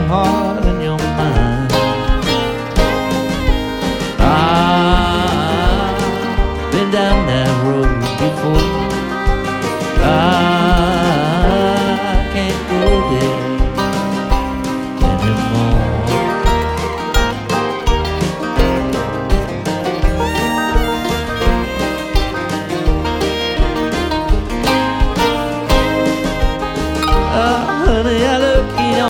heart and your mind. I've been down that road before.